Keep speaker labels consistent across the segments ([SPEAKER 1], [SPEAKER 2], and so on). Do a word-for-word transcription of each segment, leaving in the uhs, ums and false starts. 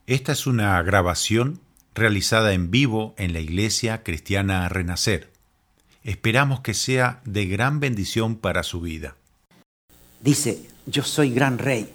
[SPEAKER 1] Esta es una grabación realizada en vivo en la Iglesia Cristiana Renacer. Esperamos que sea de gran bendición para su vida.
[SPEAKER 2] Dice, yo soy gran rey.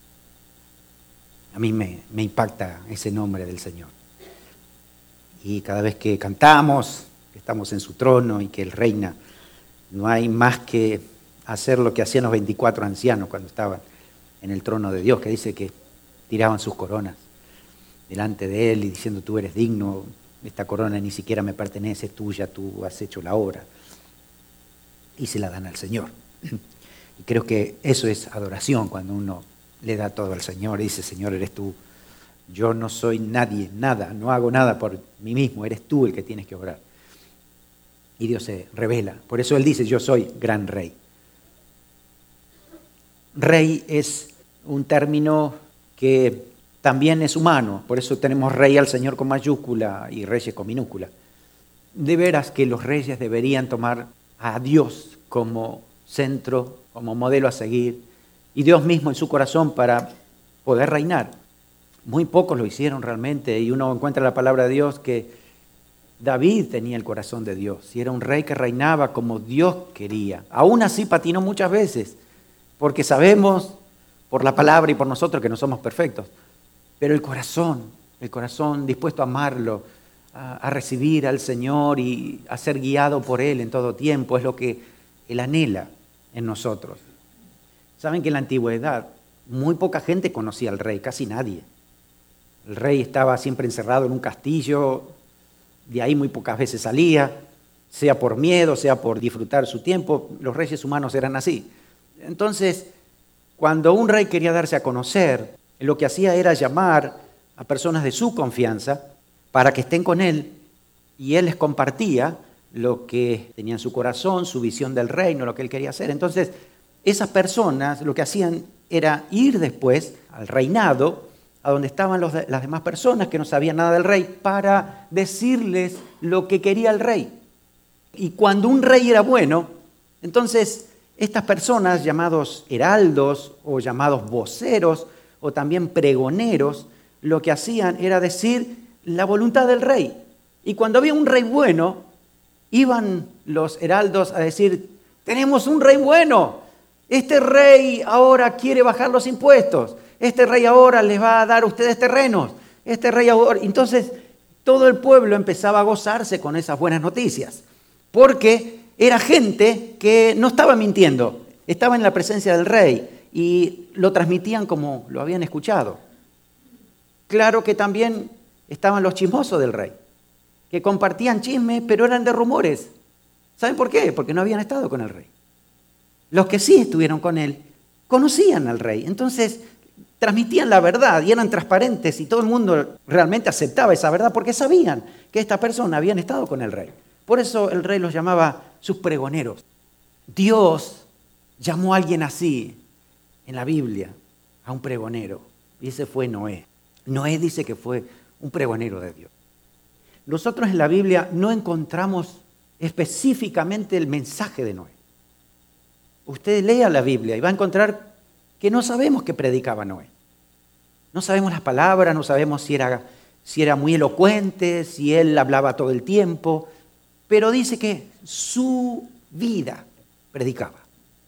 [SPEAKER 2] A mí me, me impacta ese nombre del Señor. Y cada vez que cantamos, que estamos en su trono y que Él reina, no hay más que hacer lo que hacían los veinticuatro ancianos cuando estaban en el trono de Dios, que dice que tiraban sus coronas delante de Él y diciendo, tú eres digno, esta corona ni siquiera me pertenece, es tuya, tú has hecho la obra. Y se la dan al Señor. Y creo que eso es adoración, cuando uno le da todo al Señor y dice, Señor, eres tú. Yo no soy nadie, nada, no hago nada por mí mismo, eres tú el que tienes que orar. Y Dios se revela. Por eso Él dice, yo soy gran rey. Rey es un término que también es humano, por eso tenemos rey al Señor con mayúscula y reyes con minúscula. De veras que los reyes deberían tomar a Dios como centro, como modelo a seguir, y Dios mismo en su corazón para poder reinar. Muy pocos lo hicieron realmente, y uno encuentra en la palabra de Dios que David tenía el corazón de Dios, y era un rey que reinaba como Dios quería. Aún así patinó muchas veces, porque sabemos por la palabra y por nosotros que no somos perfectos, pero el corazón, el corazón dispuesto a amarlo, a, a recibir al Señor y a ser guiado por Él en todo tiempo, es lo que Él anhela en nosotros. Saben que en la antigüedad muy poca gente conocía al rey, casi nadie. El rey estaba siempre encerrado en un castillo, de ahí muy pocas veces salía, sea por miedo, sea por disfrutar su tiempo. Los reyes humanos eran así. Entonces, cuando un rey quería darse a conocer, lo que hacía era llamar a personas de su confianza para que estén con él, y él les compartía lo que tenía en su corazón, su visión del reino, lo que él quería hacer. Entonces, esas personas lo que hacían era ir después al reinado, a donde estaban los de, las demás personas que no sabían nada del rey, para decirles lo que quería el rey. Y cuando un rey era bueno, entonces estas personas llamados heraldos o llamados voceros o también pregoneros, lo que hacían era decir la voluntad del rey. Y cuando había un rey bueno, iban los heraldos a decir, tenemos un rey bueno, este rey ahora quiere bajar los impuestos, este rey ahora les va a dar a ustedes terrenos, este rey ahora... Entonces todo el pueblo empezaba a gozarse con esas buenas noticias, porque era gente que no estaba mintiendo, estaba en la presencia del rey y lo transmitían como lo habían escuchado. Claro que también estaban los chismosos del rey, que compartían chismes, pero eran de rumores. ¿Saben por qué? Porque no habían estado con el rey. Los que sí estuvieron con él conocían al rey, entonces transmitían la verdad y eran transparentes y todo el mundo realmente aceptaba esa verdad porque sabían que esta persona habían estado con el rey. Por eso el rey los llamaba sus pregoneros. Dios llamó a alguien así en la Biblia, a un pregonero, y ese fue Noé. Noé dice que fue un pregonero de Dios. Nosotros en la Biblia no encontramos específicamente el mensaje de Noé. Usted lea la Biblia y va a encontrar que no sabemos qué predicaba Noé. No sabemos las palabras, no sabemos si era, si era muy elocuente, si él hablaba todo el tiempo, pero dice que su vida predicaba.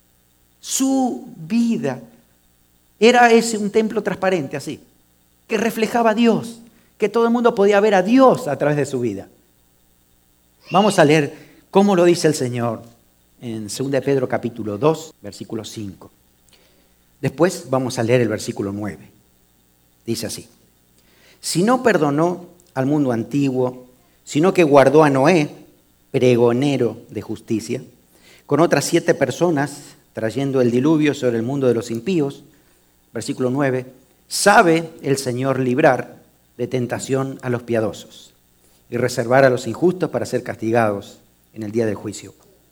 [SPEAKER 2] Su vida era ese un templo transparente así, que reflejaba a Dios, que todo el mundo podía ver a Dios a través de su vida. Vamos a leer cómo lo dice el Señor en segunda de Pedro capítulo dos, versículo cinco. Después vamos a leer el versículo nueve. Dice así: si no perdonó al mundo antiguo, sino que guardó a Noé, pregonero de justicia, con otras siete personas, trayendo el diluvio sobre el mundo de los impíos, versículo nueve, sabe el Señor librar de tentación a los piadosos y reservar a los injustos para ser castigados en el día del juicio.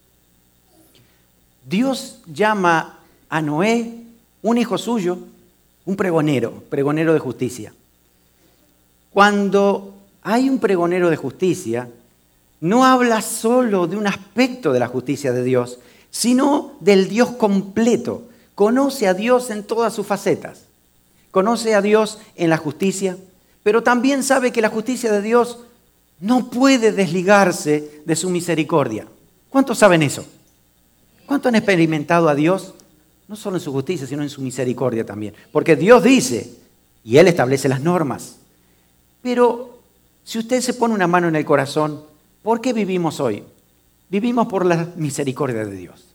[SPEAKER 2] Dios llama a Noé, un hijo suyo, un pregonero, pregonero de justicia. Cuando hay un pregonero de justicia, no habla solo de un aspecto de la justicia de Dios, sino del Dios completo. Conoce a Dios en todas sus facetas. Conoce a Dios en la justicia, pero también sabe que la justicia de Dios no puede desligarse de su misericordia. ¿Cuántos saben eso? ¿Cuántos han experimentado a Dios? No solo en su justicia, sino en su misericordia también. Porque Dios dice, y Él establece las normas. Pero si usted se pone una mano en el corazón, ¿por qué vivimos hoy? Vivimos por la misericordia de Dios.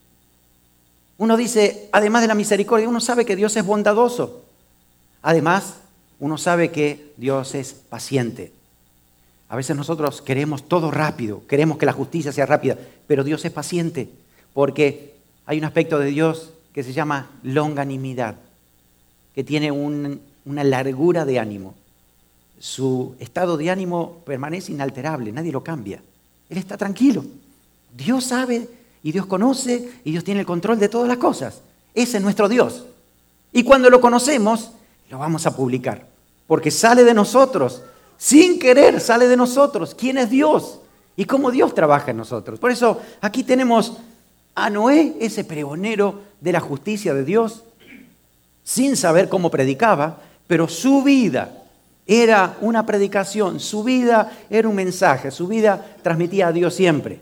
[SPEAKER 2] Uno dice, además de la misericordia, uno sabe que Dios es bondadoso. Además, uno sabe que Dios es paciente. A veces nosotros queremos todo rápido, queremos que la justicia sea rápida, pero Dios es paciente, porque hay un aspecto de Dios que se llama longanimidad, que tiene un, una largura de ánimo. Su estado de ánimo permanece inalterable, nadie lo cambia. Él está tranquilo. Dios sabe y Dios conoce y Dios tiene el control de todas las cosas. Ese es nuestro Dios. Y cuando lo conocemos, lo vamos a publicar, porque sale de nosotros. Sin querer sale de nosotros. ¿Quién es Dios? Y cómo Dios trabaja en nosotros. Por eso aquí tenemos a Noé, ese pregonero de la justicia de Dios, sin saber cómo predicaba, pero su vida era una predicación, su vida era un mensaje, su vida transmitía a Dios siempre.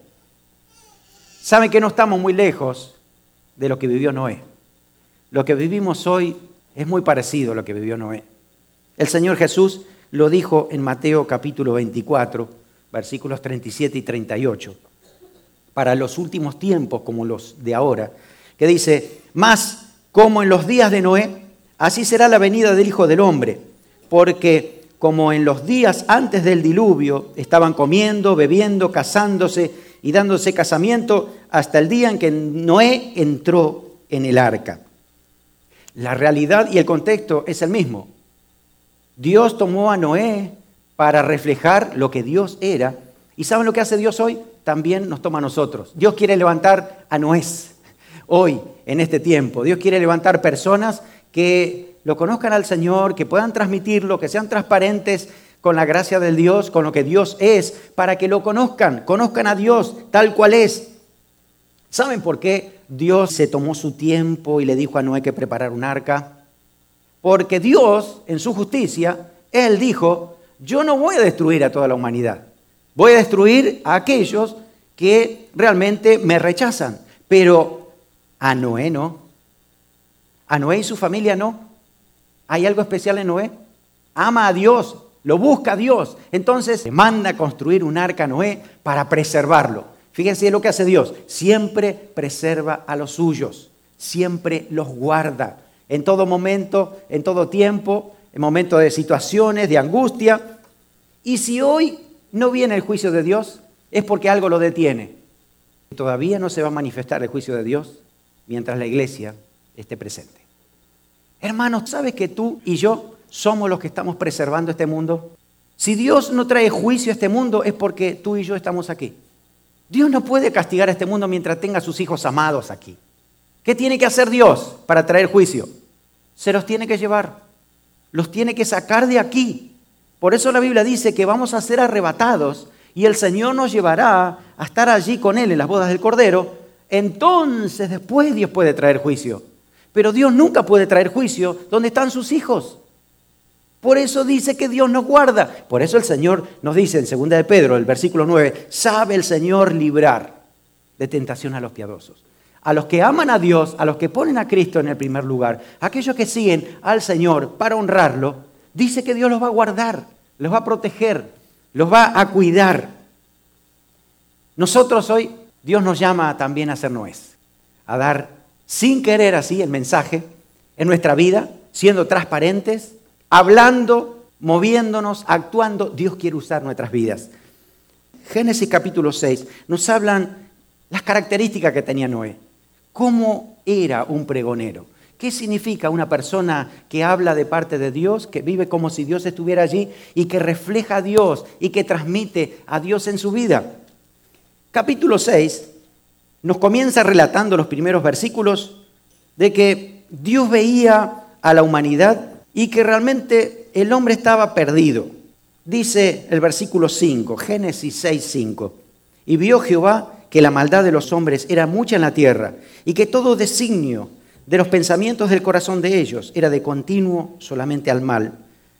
[SPEAKER 2] Saben que no estamos muy lejos de lo que vivió Noé. Lo que vivimos hoy es muy parecido a lo que vivió Noé. El Señor Jesús lo dijo en Mateo capítulo veinticuatro, versículos treinta y siete y treinta y ocho, para los últimos tiempos como los de ahora, que dice, mas como en los días de Noé, así será la venida del Hijo del Hombre, porque como en los días antes del diluvio estaban comiendo, bebiendo, casándose y dándose casamiento hasta el día en que Noé entró en el arca. La realidad y el contexto es el mismo. Dios tomó a Noé para reflejar lo que Dios era. ¿Y saben lo que hace Dios hoy? También nos toma a nosotros. Dios quiere levantar a Noés hoy, en este tiempo. Dios quiere levantar personas que lo conozcan al Señor, que puedan transmitirlo, que sean transparentes con la gracia del Dios, con lo que Dios es, para que lo conozcan, conozcan a Dios tal cual es. ¿Saben por qué Dios se tomó su tiempo y le dijo a Noé que preparara un arca? Porque Dios, en su justicia, Él dijo, yo no voy a destruir a toda la humanidad. Voy a destruir a aquellos que realmente me rechazan. Pero a Noé no. A Noé y su familia no. ¿Hay algo especial en Noé? Ama a Dios, lo busca a Dios. Entonces le manda a construir un arca a Noé para preservarlo. Fíjense lo que hace Dios. Siempre preserva a los suyos. Siempre los guarda. En todo momento, en todo tiempo, en momentos de situaciones, de angustia. Y si hoy no viene el juicio de Dios, es porque algo lo detiene. Todavía no se va a manifestar el juicio de Dios mientras la iglesia esté presente. Hermanos, ¿sabes que tú y yo somos los que estamos preservando este mundo? Si Dios no trae juicio a este mundo, es porque tú y yo estamos aquí. Dios no puede castigar a este mundo mientras tenga a sus hijos amados aquí. ¿Qué tiene que hacer Dios para traer juicio? Se los tiene que llevar, los tiene que sacar de aquí. Por eso la Biblia dice que vamos a ser arrebatados y el Señor nos llevará a estar allí con Él en las bodas del Cordero. Entonces después Dios puede traer juicio. Pero Dios nunca puede traer juicio donde están sus hijos. Por eso dice que Dios nos guarda. Por eso el Señor nos dice en segunda de Pedro, el versículo nueve, sabe el Señor librar de tentación a los piadosos. A los que aman a Dios, a los que ponen a Cristo en el primer lugar, aquellos que siguen al Señor para honrarlo, dice que Dios los va a guardar, los va a proteger, los va a cuidar. Nosotros hoy, Dios nos llama también a ser Noés, a dar sin querer así el mensaje en nuestra vida, siendo transparentes, hablando, moviéndonos, actuando. Dios quiere usar nuestras vidas. Génesis capítulo seis nos hablan las características que tenía Noé. ¿Cómo era un pregonero? ¿Qué significa una persona que habla de parte de Dios, que vive como si Dios estuviera allí y que refleja a Dios y que transmite a Dios en su vida? Capítulo seis nos comienza relatando los primeros versículos de que Dios veía a la humanidad y que realmente el hombre estaba perdido. Dice el versículo cinco, Génesis seis, cinco. Y vio Jehová que la maldad de los hombres era mucha en la tierra y que todo designio de los pensamientos del corazón de ellos era de continuo solamente al mal.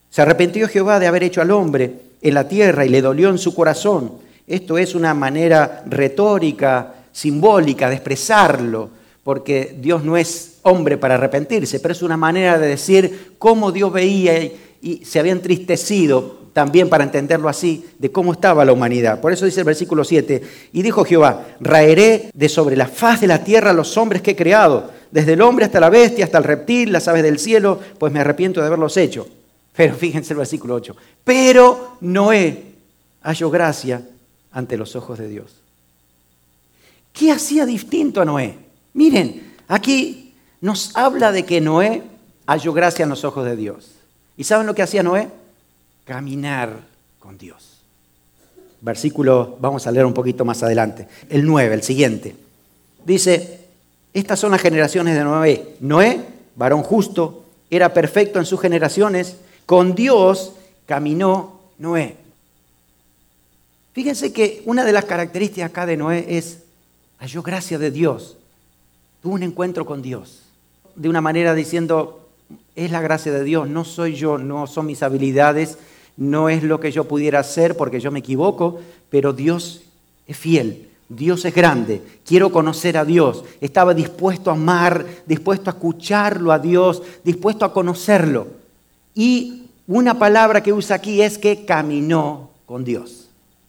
[SPEAKER 2] Se arrepintió Jehová de haber hecho al hombre en la tierra y le dolió en su corazón. Esto es una manera retórica, simbólica de expresarlo, porque Dios no es hombre para arrepentirse, pero es una manera de decir cómo Dios veía y, y se había entristecido, también para entenderlo así, de cómo estaba la humanidad. Por eso dice el versículo siete, y dijo Jehová, raeré de sobre la faz de la tierra a los hombres que he creado, desde el hombre hasta la bestia, hasta el reptil, las aves del cielo, pues me arrepiento de haberlos hecho. Pero fíjense el versículo ocho, pero Noé halló gracia ante los ojos de Dios. ¿Qué hacía distinto a Noé? Miren, aquí nos habla de que Noé halló gracia en los ojos de Dios. ¿Y saben lo que hacía Noé? Caminar con Dios. Versículo, vamos a leer un poquito más adelante. El nueve, el siguiente. Dice, estas son las generaciones de Noé. Noé, varón justo, era perfecto en sus generaciones. Con Dios caminó Noé. Fíjense que una de las características acá de Noé es, halló gracia de Dios. Tuvo un encuentro con Dios. De una manera diciendo, es la gracia de Dios, no soy yo, no son mis habilidades, no es lo que yo pudiera hacer porque yo me equivoco, pero Dios es fiel, Dios es grande, quiero conocer a Dios. Estaba dispuesto a amar, dispuesto a escucharlo a Dios, dispuesto a conocerlo. Y una palabra que usa aquí es que caminó con Dios.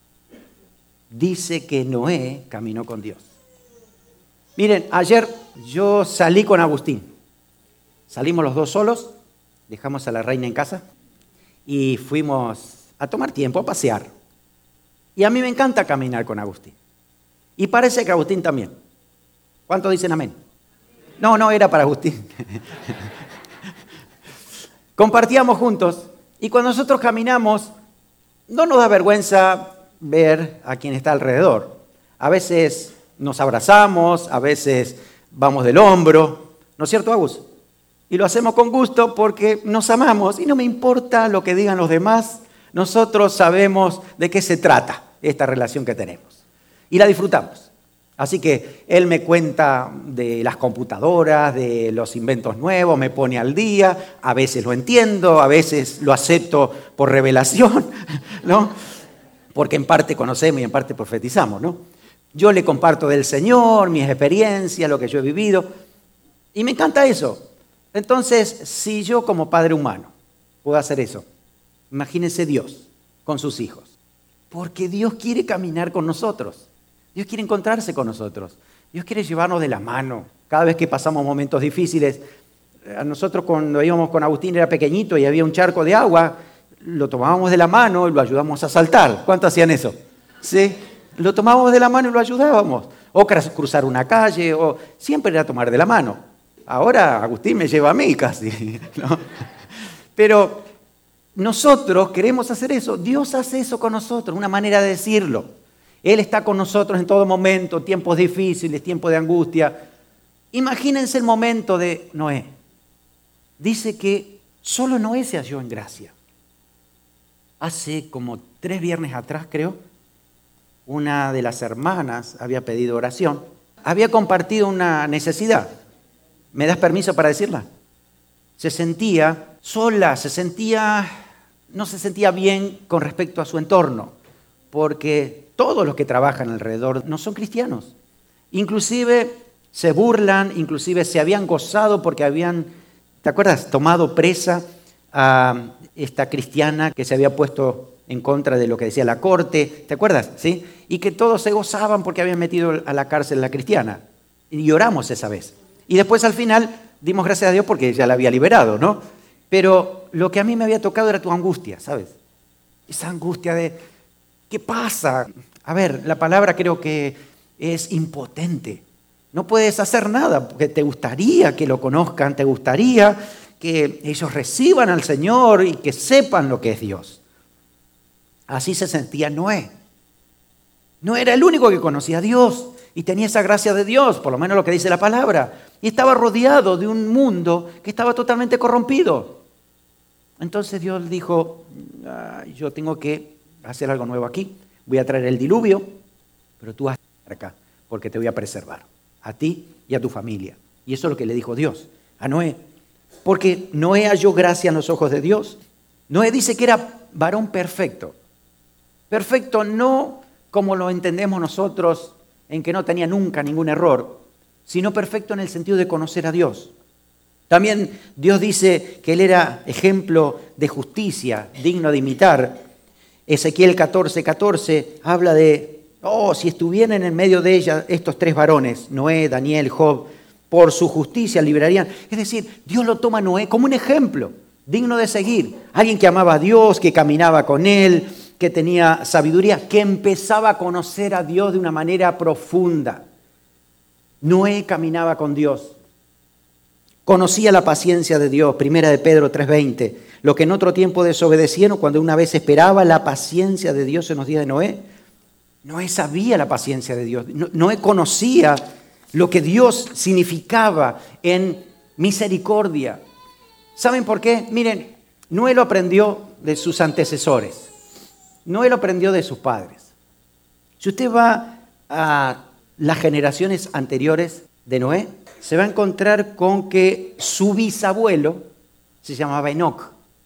[SPEAKER 2] Dice que Noé caminó con Dios. Miren, ayer yo salí con Agustín. Salimos los dos solos, dejamos a la reina en casa y fuimos a tomar tiempo, a pasear. Y a mí me encanta caminar con Agustín. Y parece que Agustín también. ¿Cuántos dicen amén? No, no, era para Agustín. Compartíamos juntos y cuando nosotros caminamos, no nos da vergüenza ver a quien está alrededor. A veces nos abrazamos, a veces vamos del hombro, ¿no es cierto, Agus? Y lo hacemos con gusto porque nos amamos y no me importa lo que digan los demás, nosotros sabemos de qué se trata esta relación que tenemos y la disfrutamos. Así que él me cuenta de las computadoras, de los inventos nuevos, me pone al día, a veces lo entiendo, a veces lo acepto por revelación, ¿no? Porque en parte conocemos y en parte profetizamos, ¿no? Yo le comparto del Señor, mis experiencias, lo que yo he vivido, y me encanta eso. Entonces, si yo como padre humano puedo hacer eso, imagínense Dios con sus hijos, porque Dios quiere caminar con nosotros, Dios quiere encontrarse con nosotros, Dios quiere llevarnos de la mano. Cada vez que pasamos momentos difíciles, a nosotros cuando íbamos con Agustín era pequeñito y había un charco de agua, lo tomábamos de la mano y lo ayudábamos a saltar. ¿Cuántos hacían eso? ¿Sí? Lo tomábamos de la mano y lo ayudábamos. O cruzar una calle, o siempre era tomar de la mano. Ahora Agustín me lleva a mí casi, ¿no? Pero nosotros queremos hacer eso. Dios hace eso con nosotros, una manera de decirlo. Él está con nosotros en todo momento, tiempos difíciles, tiempos de angustia. Imagínense el momento de Noé. Dice que solo Noé se halló en gracia. Hace como tres viernes atrás, creo, una de las hermanas había pedido oración. Había compartido una necesidad. ¿Me das permiso para decirla? Se sentía sola, se sentía, no se sentía bien con respecto a su entorno, porque todos los que trabajan alrededor no son cristianos. Inclusive se burlan, inclusive se habían gozado porque habían, ¿te acuerdas?, tomado presa a esta cristiana que se había puesto en contra de lo que decía la corte, ¿te acuerdas? ¿Sí? Y que todos se gozaban porque habían metido a la cárcel a la cristiana. Y lloramos esa vez. Y después al final dimos gracias a Dios porque ya la había liberado, ¿no? Pero lo que a mí me había tocado era tu angustia, ¿sabes? Esa angustia de, ¿qué pasa? A ver, la palabra creo que es impotente. No puedes hacer nada porque te gustaría que lo conozcan, te gustaría que ellos reciban al Señor y que sepan lo que es Dios. Así se sentía Noé. No era el único que conocía a Dios y tenía esa gracia de Dios, por lo menos lo que dice la palabra. Y estaba rodeado de un mundo que estaba totalmente corrompido. Entonces Dios dijo, yo tengo que hacer algo nuevo aquí. Voy a traer el diluvio, pero tú haz acá, porque te voy a preservar, a ti y a tu familia. Y eso es lo que le dijo Dios a Noé. Porque Noé halló gracia en los ojos de Dios. Noé dice que era varón perfecto. Perfecto no como lo entendemos nosotros, en que no tenía nunca ningún error, sino perfecto en el sentido de conocer a Dios. También Dios dice que él era ejemplo de justicia, digno de imitar. Ezequiel catorce, catorce habla de, oh, si estuvieran en medio de ella estos tres varones, Noé, Daniel, Job, por su justicia librarían. Es decir, Dios lo toma a Noé como un ejemplo digno de seguir. Alguien que amaba a Dios, que caminaba con él, que tenía sabiduría, que empezaba a conocer a Dios de una manera profunda. Noé caminaba con Dios. Conocía la paciencia de Dios, primera de Pedro tres veinte. Lo que en otro tiempo desobedecieron cuando una vez esperaba la paciencia de Dios en los días de Noé. Noé sabía la paciencia de Dios. Noé conocía lo que Dios significaba en misericordia. ¿Saben por qué? Miren, Noé lo aprendió de sus antecesores. Noé lo aprendió de sus padres. Si usted va a las generaciones anteriores de Noé, se va a encontrar con que su bisabuelo se llamaba Enoc.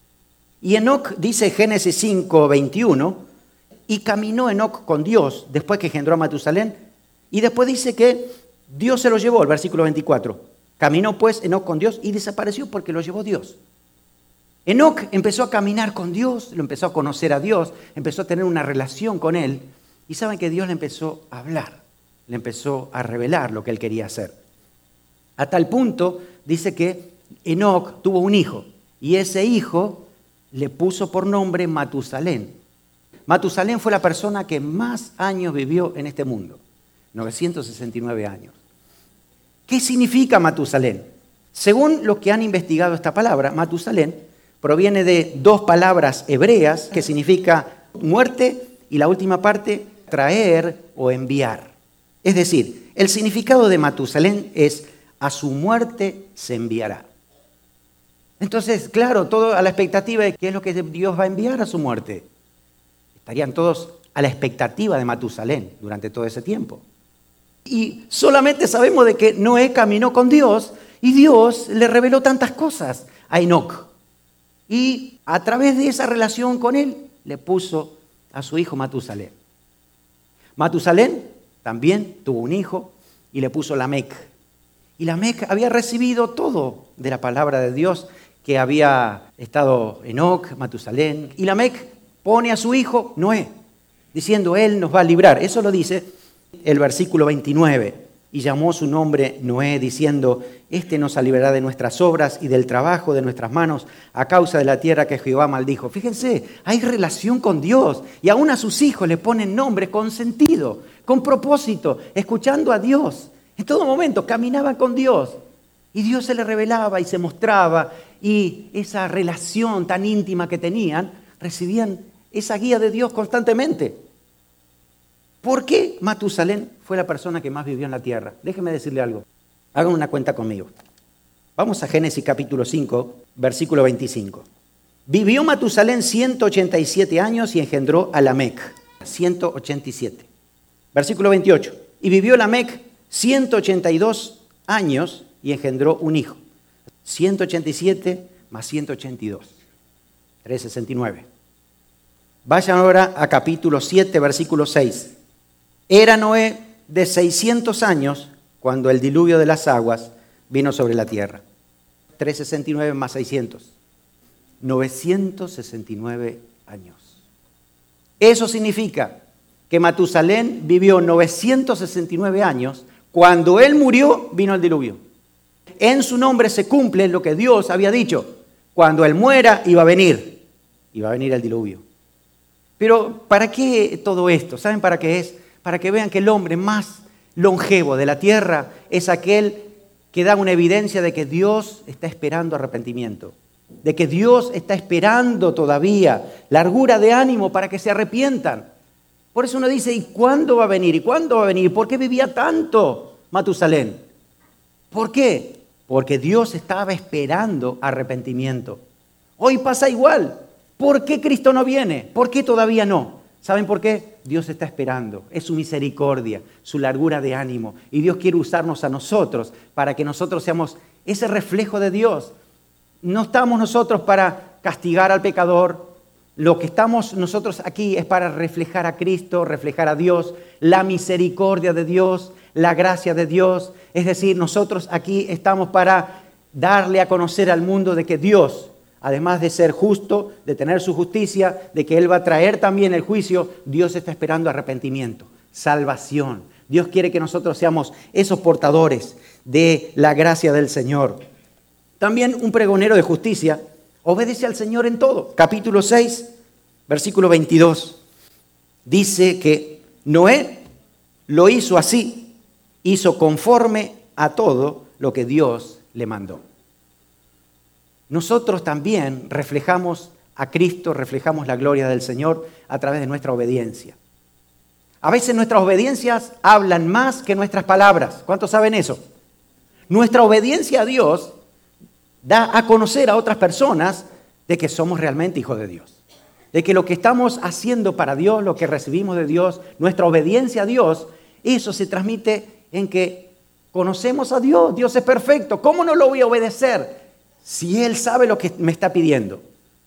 [SPEAKER 2] Y Enoc dice Génesis cinco veintiuno, y caminó Enoc con Dios después que engendró a Matusalén. Y después dice que Dios se lo llevó, el versículo veinticuatro. Caminó pues Enoc con Dios y desapareció porque lo llevó Dios. Enoc empezó a caminar con Dios, lo empezó a conocer a Dios, empezó a tener una relación con Él. Y saben que Dios le empezó a hablar, le empezó a revelar lo que Él quería hacer. A tal punto, dice que Enoc tuvo un hijo, y ese hijo le puso por nombre Matusalén. Matusalén fue la persona que más años vivió en este mundo, novecientos sesenta y nueve años. ¿Qué significa Matusalén? Según los que han investigado esta palabra, Matusalén proviene de dos palabras hebreas que significa muerte y la última parte, traer o enviar. Es decir, el significado de Matusalén es a su muerte se enviará. Entonces, claro, todo a la expectativa de qué es lo que Dios va a enviar a su muerte. Estarían todos a la expectativa de Matusalén durante todo ese tiempo. Y solamente sabemos de que Noé caminó con Dios y Dios le reveló tantas cosas a Enoc. Y a través de esa relación con él, le puso a su hijo Matusalén. Matusalén también tuvo un hijo y le puso Lamec. Y Lamec había recibido todo de la palabra de Dios, que había estado Enoc, Matusalén. Y Lamec pone a su hijo Noé, diciendo, él nos va a librar. Eso lo dice el versículo veintinueve. Y llamó su nombre Noé, diciendo, este nos librará de nuestras obras y del trabajo de nuestras manos, a causa de la tierra que Jehová maldijo. Fíjense, hay relación con Dios, y aún a sus hijos le ponen nombre con sentido, con propósito, escuchando a Dios. En todo momento caminaban con Dios, y Dios se le revelaba y se mostraba, y esa relación tan íntima que tenían, recibían esa guía de Dios constantemente. ¿Por qué Matusalén fue la persona que más vivió en la tierra? Déjenme decirle algo. Hagan una cuenta conmigo. Vamos a Génesis capítulo cinco, versículo veinticinco. Vivió Matusalén ciento ochenta y siete años y engendró a Lamec. ciento ochenta y siete. Versículo veintiocho. Y vivió Lamec ciento ochenta y dos años y engendró un hijo. ciento ochenta y siete más ciento ochenta y dos. trescientos sesenta y nueve. Vayan ahora a capítulo siete, versículo seis. Era Noé de seiscientos años cuando el diluvio de las aguas vino sobre la tierra. trescientos sesenta y nueve más seiscientos. novecientos sesenta y nueve años. Eso significa que Matusalén vivió novecientos sesenta y nueve años. Cuando él murió, vino el diluvio. En su nombre se cumple lo que Dios había dicho. Cuando él muera, iba a venir. Iba a venir el diluvio. Pero, ¿para qué todo esto? ¿Saben para qué es? Para que vean que el hombre más longevo de la tierra es aquel que da una evidencia de que Dios está esperando arrepentimiento, de que Dios está esperando todavía largura de ánimo para que se arrepientan. Por eso uno dice, ¿y cuándo va a venir? ¿Y cuándo va a venir? ¿Por qué vivía tanto Matusalén? ¿Por qué? Porque Dios estaba esperando arrepentimiento. Hoy pasa igual. ¿Por qué Cristo no viene? ¿Por qué todavía no? ¿Saben por qué? Dios está esperando. Es su misericordia, su largura de ánimo. Y Dios quiere usarnos a nosotros para que nosotros seamos ese reflejo de Dios. No estamos nosotros para castigar al pecador. Lo que estamos nosotros aquí es para reflejar a Cristo, reflejar a Dios, la misericordia de Dios, la gracia de Dios. Es decir, nosotros aquí estamos para darle a conocer al mundo de que Dios, además de ser justo, de tener su justicia, de que Él va a traer también el juicio, Dios está esperando arrepentimiento, salvación. Dios quiere que nosotros seamos esos portadores de la gracia del Señor. También un pregonero de justicia obedece al Señor en todo. Capítulo seis, versículo veintidós. Dice que Noé lo hizo así, hizo conforme a todo lo que Dios le mandó. Nosotros también reflejamos a Cristo, reflejamos la gloria del Señor a través de nuestra obediencia. A veces nuestras obediencias hablan más que nuestras palabras. ¿Cuántos saben eso? Nuestra obediencia a Dios da a conocer a otras personas de que somos realmente hijos de Dios. De que lo que estamos haciendo para Dios, lo que recibimos de Dios, nuestra obediencia a Dios, eso se transmite en que conocemos a Dios. Dios es perfecto. ¿Cómo no lo voy a obedecer si Él sabe lo que me está pidiendo?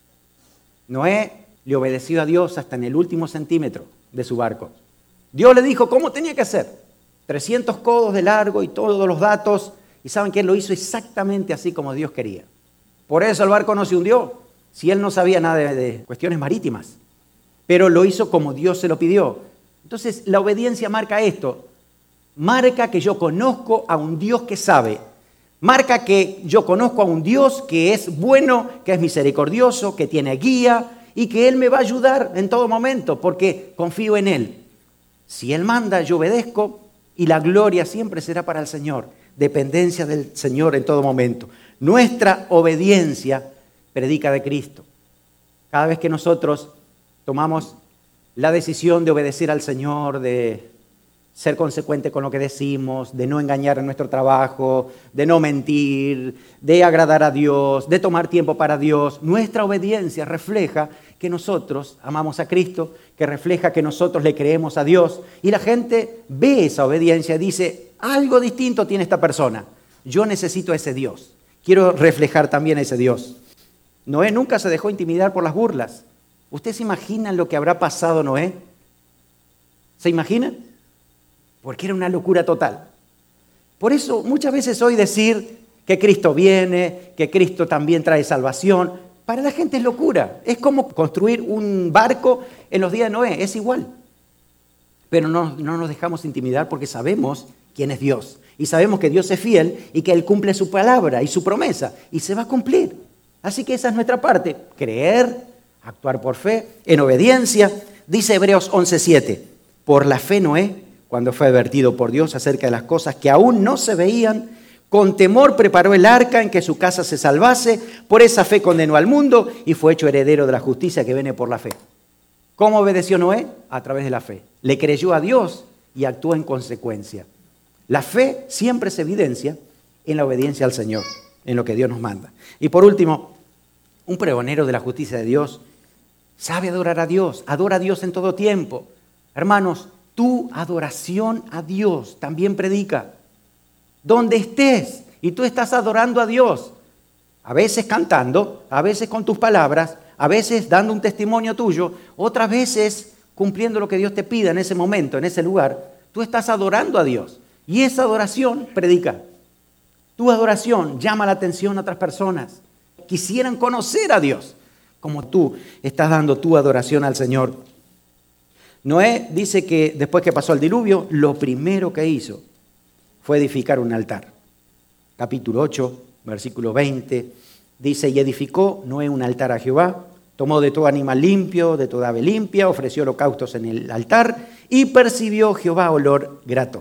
[SPEAKER 2] Noé le obedeció a Dios hasta en el último centímetro de su barco. Dios le dijo cómo tenía que hacer. trescientos codos de largo y todos los datos. Y saben que Él lo hizo exactamente así como Dios quería. Por eso el barco no se hundió, si Él no sabía nada de, de cuestiones marítimas. Pero lo hizo como Dios se lo pidió. Entonces la obediencia marca esto. Marca que yo conozco a un Dios que sabe. Marca que yo conozco a un Dios que es bueno, que es misericordioso, que tiene guía y que Él me va a ayudar en todo momento porque confío en Él. Si Él manda, yo obedezco y la gloria siempre será para el Señor. Dependencia del Señor en todo momento. Nuestra obediencia predica de Cristo. Cada vez que nosotros tomamos la decisión de obedecer al Señor, de ser consecuente con lo que decimos, de no engañar en nuestro trabajo, de no mentir, de agradar a Dios, de tomar tiempo para Dios, nuestra obediencia refleja que nosotros amamos a Cristo, que refleja que nosotros le creemos a Dios y la gente ve esa obediencia y dice, algo distinto tiene esta persona, yo necesito a ese Dios, quiero reflejar también a ese Dios. Noé nunca se dejó intimidar por las burlas. ¿Ustedes se imaginan lo que habrá pasado Noé? ¿Se imaginan? Porque era una locura total. Por eso muchas veces oí decir que Cristo viene, que Cristo también trae salvación. Para la gente es locura. Es como construir un barco en los días de Noé. Es igual. Pero no, no nos dejamos intimidar porque sabemos quién es Dios. Y sabemos que Dios es fiel y que Él cumple su palabra y su promesa. Y se va a cumplir. Así que esa es nuestra parte. Creer, actuar por fe, en obediencia. Dice Hebreos once siete. Por la fe Noé, cuando fue advertido por Dios acerca de las cosas que aún no se veían, con temor preparó el arca en que su casa se salvase, por esa fe condenó al mundo y fue hecho heredero de la justicia que viene por la fe. ¿Cómo obedeció Noé? A través de la fe. Le creyó a Dios y actuó en consecuencia. La fe siempre se evidencia en la obediencia al Señor, en lo que Dios nos manda. Y por último, un pregonero de la justicia de Dios sabe adorar a Dios, adora a Dios en todo tiempo. Hermanos, tu adoración a Dios también predica. Donde estés y tú estás adorando a Dios, a veces cantando, a veces con tus palabras, a veces dando un testimonio tuyo, otras veces cumpliendo lo que Dios te pida en ese momento, en ese lugar, tú estás adorando a Dios. Y esa adoración predica. Tu adoración llama la atención a otras personas. Quisieran conocer a Dios, como tú estás dando tu adoración al Señor. Noé dice que después que pasó el diluvio, lo primero que hizo fue edificar un altar. Capítulo ocho, versículo veinte, dice, y edificó Noé un altar a Jehová, tomó de todo animal limpio, de toda ave limpia, ofreció holocaustos en el altar y percibió Jehová olor grato.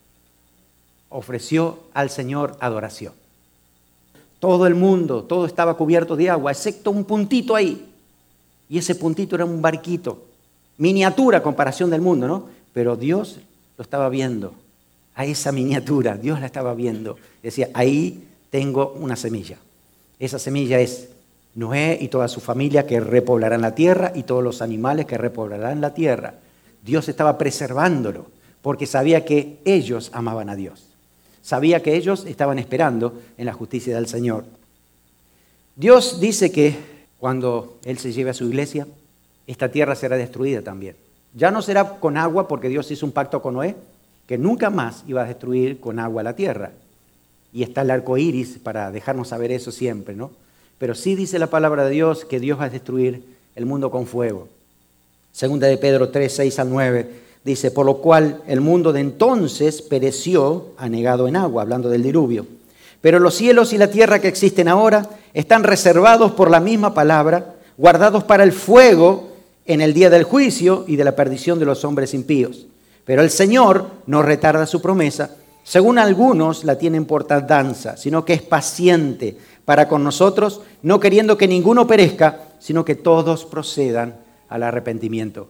[SPEAKER 2] Ofreció al Señor adoración. Todo el mundo, todo estaba cubierto de agua, excepto un puntito ahí. Y ese puntito era un barquito. Miniatura a comparación del mundo, ¿no? Pero Dios lo estaba viendo. A esa miniatura, Dios la estaba viendo. Decía, ahí tengo una semilla. Esa semilla es Noé y toda su familia que repoblarán la tierra y todos los animales que repoblarán la tierra. Dios estaba preservándolo porque sabía que ellos amaban a Dios. Sabía que ellos estaban esperando en la justicia del Señor. Dios dice que cuando Él se lleve a su iglesia, esta tierra será destruida también. Ya no será con agua, porque Dios hizo un pacto con Noé, que nunca más iba a destruir con agua la tierra. Y está el arco iris para dejarnos saber eso siempre, ¿no? Pero sí dice la palabra de Dios que Dios va a destruir el mundo con fuego. Segunda de Pedro tres, seis al nueve, dice, por lo cual el mundo de entonces pereció anegado en agua, hablando del diluvio. Pero los cielos y la tierra que existen ahora están reservados por la misma palabra, guardados para el fuego en el día del juicio y de la perdición de los hombres impíos. Pero el Señor no retarda su promesa, según algunos la tienen por tardanza, sino que es paciente para con nosotros, no queriendo que ninguno perezca, sino que todos procedan al arrepentimiento.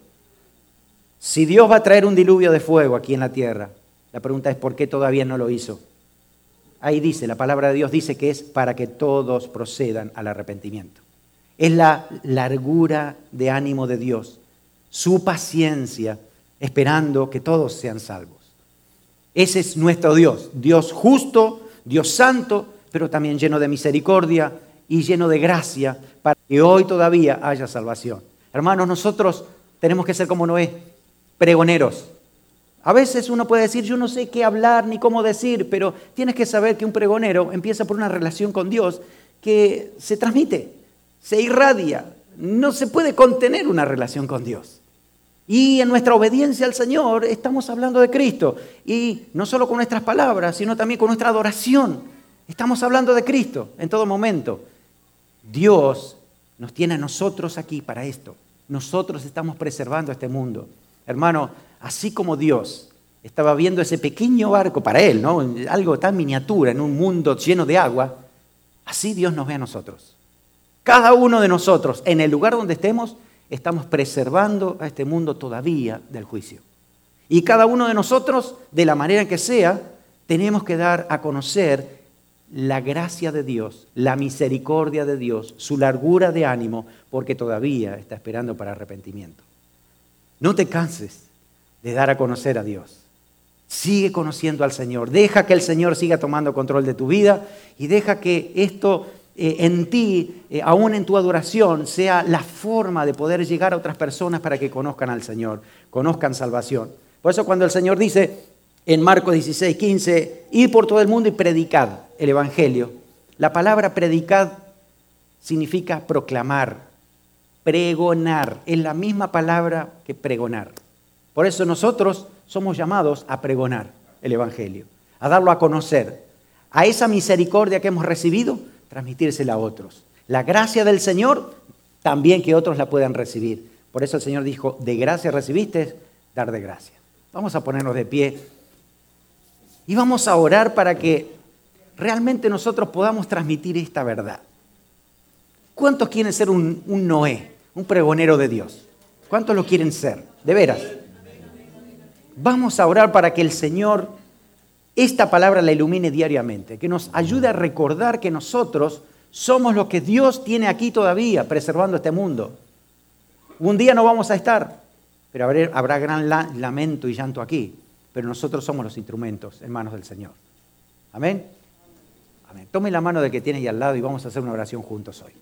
[SPEAKER 2] Si Dios va a traer un diluvio de fuego aquí en la tierra, la pregunta es ¿por qué todavía no lo hizo? Ahí dice, la palabra de Dios dice que es para que todos procedan al arrepentimiento. Es la largura de ánimo de Dios, su paciencia, esperando que todos sean salvos. Ese es nuestro Dios, Dios justo, Dios santo, pero también lleno de misericordia y lleno de gracia para que hoy todavía haya salvación. Hermanos, nosotros tenemos que ser como Noé, pregoneros. A veces uno puede decir, yo no sé qué hablar ni cómo decir, pero tienes que saber que un pregonero empieza por una relación con Dios que se transmite, se irradia. No se puede contener una relación con Dios. Y en nuestra obediencia al Señor estamos hablando de Cristo. Y no solo con nuestras palabras, sino también con nuestra adoración. Estamos hablando de Cristo en todo momento. Dios nos tiene a nosotros aquí para esto. Nosotros estamos preservando este mundo. Hermano, así como Dios estaba viendo ese pequeño barco para Él, ¿no? Algo tan miniatura en un mundo lleno de agua, así Dios nos ve a nosotros. Cada uno de nosotros, en el lugar donde estemos, estamos preservando a este mundo todavía del juicio. Y cada uno de nosotros, de la manera que sea, tenemos que dar a conocer la gracia de Dios, la misericordia de Dios, su largura de ánimo, porque todavía está esperando para arrepentimiento. No te canses de dar a conocer a Dios. Sigue conociendo al Señor. Deja que el Señor siga tomando control de tu vida y deja que esto eh, en ti, eh, aún en tu adoración, sea la forma de poder llegar a otras personas para que conozcan al Señor, conozcan salvación. Por eso cuando el Señor dice en Marcos dieciséis, quince, id por todo el mundo y predicad el Evangelio. La palabra predicad significa proclamar, pregonar. Es la misma palabra que pregonar. Por eso nosotros somos llamados a pregonar el Evangelio, a darlo a conocer. A esa misericordia que hemos recibido, transmitírsela a otros. La gracia del Señor, también que otros la puedan recibir. Por eso el Señor dijo, de gracia recibiste, dar de gracia. Vamos a ponernos de pie y vamos a orar para que realmente nosotros podamos transmitir esta verdad. ¿Cuántos quieren ser un, un Noé, un pregonero de Dios? ¿Cuántos lo quieren ser? De veras. Vamos a orar para que el Señor esta palabra la ilumine diariamente, que nos ayude a recordar que nosotros somos los que Dios tiene aquí todavía, preservando este mundo. Un día no vamos a estar, pero habrá, habrá gran la, lamento y llanto aquí, pero nosotros somos los instrumentos en manos del Señor. Amén. Amén. Tome la mano del que tiene ahí al lado y vamos a hacer una oración juntos hoy.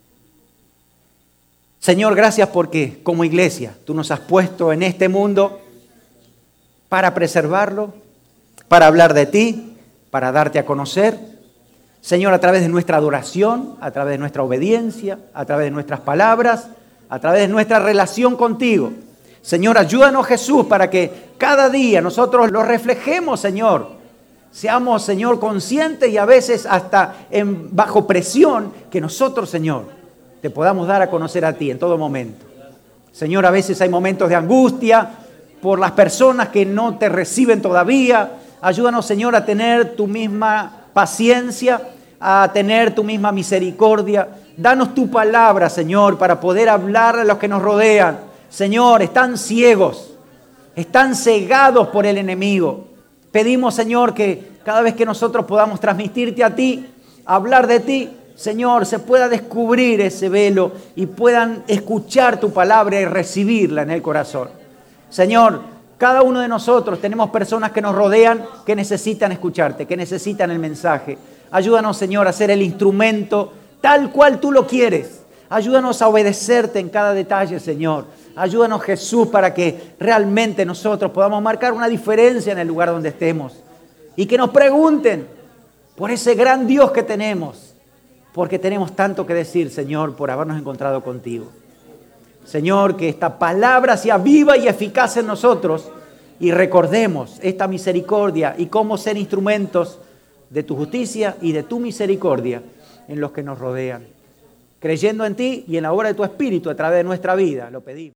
[SPEAKER 2] Señor, gracias porque como iglesia tú nos has puesto en este mundo para preservarlo, para hablar de ti, para darte a conocer. Señor, a través de nuestra adoración, a través de nuestra obediencia, a través de nuestras palabras, a través de nuestra relación contigo. Señor, ayúdanos, Jesús, para que cada día nosotros lo reflejemos, Señor. Seamos, Señor, conscientes y a veces hasta en, bajo presión que nosotros, Señor, te podamos dar a conocer a ti en todo momento. Señor, a veces hay momentos de angustia por las personas que no te reciben todavía. Ayúdanos, Señor, a tener tu misma paciencia, a tener tu misma misericordia. Danos tu palabra, Señor, para poder hablar a los que nos rodean. Señor, están ciegos, están cegados por el enemigo. Pedimos, Señor, que cada vez que nosotros podamos transmitirte a ti, hablar de ti, Señor, se pueda descubrir ese velo y puedan escuchar tu palabra y recibirla en el corazón. Señor, cada uno de nosotros tenemos personas que nos rodean que necesitan escucharte, que necesitan el mensaje. Ayúdanos, Señor, a ser el instrumento tal cual tú lo quieres. Ayúdanos a obedecerte en cada detalle, Señor. Ayúdanos, Jesús, para que realmente nosotros podamos marcar una diferencia en el lugar donde estemos. Y que nos pregunten por ese gran Dios que tenemos. Porque tenemos tanto que decir, Señor, por habernos encontrado contigo. Señor, que esta palabra sea viva y eficaz en nosotros y recordemos esta misericordia y cómo ser instrumentos de tu justicia y de tu misericordia en los que nos rodean. Creyendo en ti y en la obra de tu Espíritu a través de nuestra vida, lo pedimos.